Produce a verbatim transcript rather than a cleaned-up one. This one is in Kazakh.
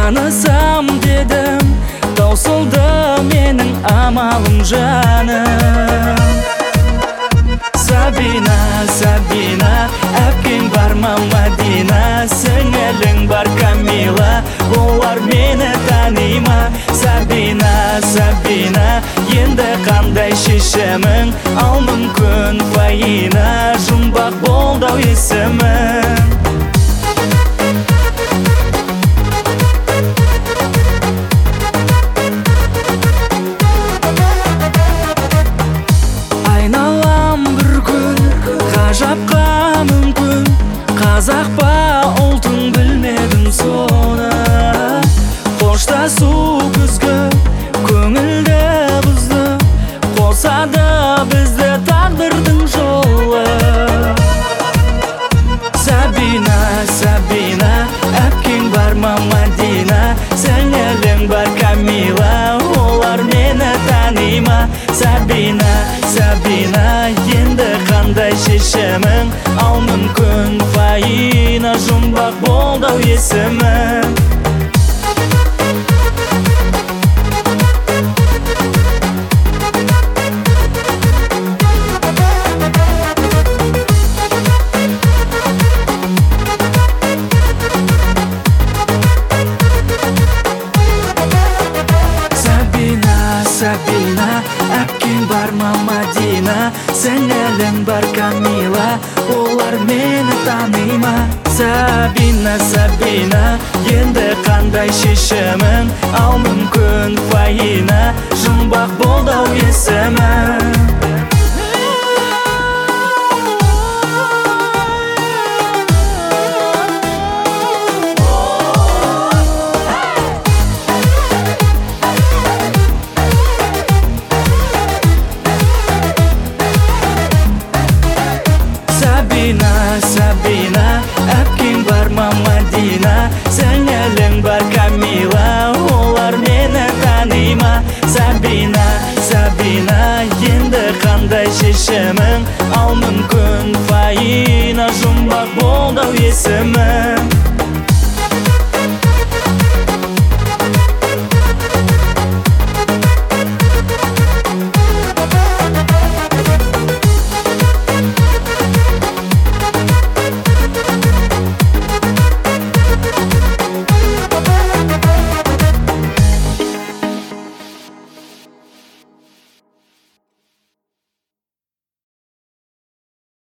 танысам дедім, таусылды менің амалым жаным. Сабина, Сабина, әпкең бар ма Мадина, сіңілің бар Камила, олар мені танима. Сабина, Сабина, енді қандай шешімің, ал мүмкін Фаина, жұмбақ болды-ау есімің. Ғажапқа мүмкін, қазақ па ұлтың білмедім соны. Қоштасу күзгі көңілді бұзды, қосады бізді тағдырдың жолы. Сабина, Сабина, әпкең бар ма Мадина, сіңілің бар Камила, олар мені танима. Сабина, Сабина, енді қандай шешімің, ал мүмкін Фаина, жұмбақ болды-ау есімің. Сабина, әпкең бар ма Мадина, сіңілің бар Камила, олар мені танима. Сабина, Сабина, енді қандай шешімің, ал мүмкін Фаина, жұмбақ болды-ау есімің. Сабина, Сабина, әпкең бар ма Мадина, сіңілің бар Камила, олар мені танима. Сабина, Сабина, енді қандай шешімің, ал мүмкін Фаина, жұмбақ болды-ау есімің.